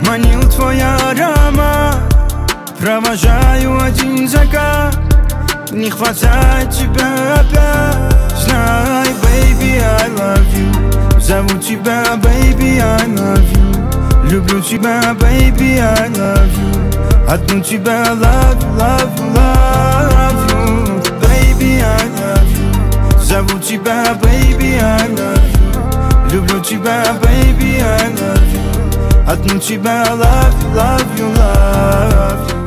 Манил твой аромат, провожаю один закат. Не хватает тебя опять. Знай, baby, I love you. Зову тебя, baby, I love you. Люблю тебя, baby, I love you. Одну тебя love you, love you, love you. Baby, I love you. Зову тебя, baby, I love you. Люблю тебя, baby, I love you. Одну тебя love you, love you, love you.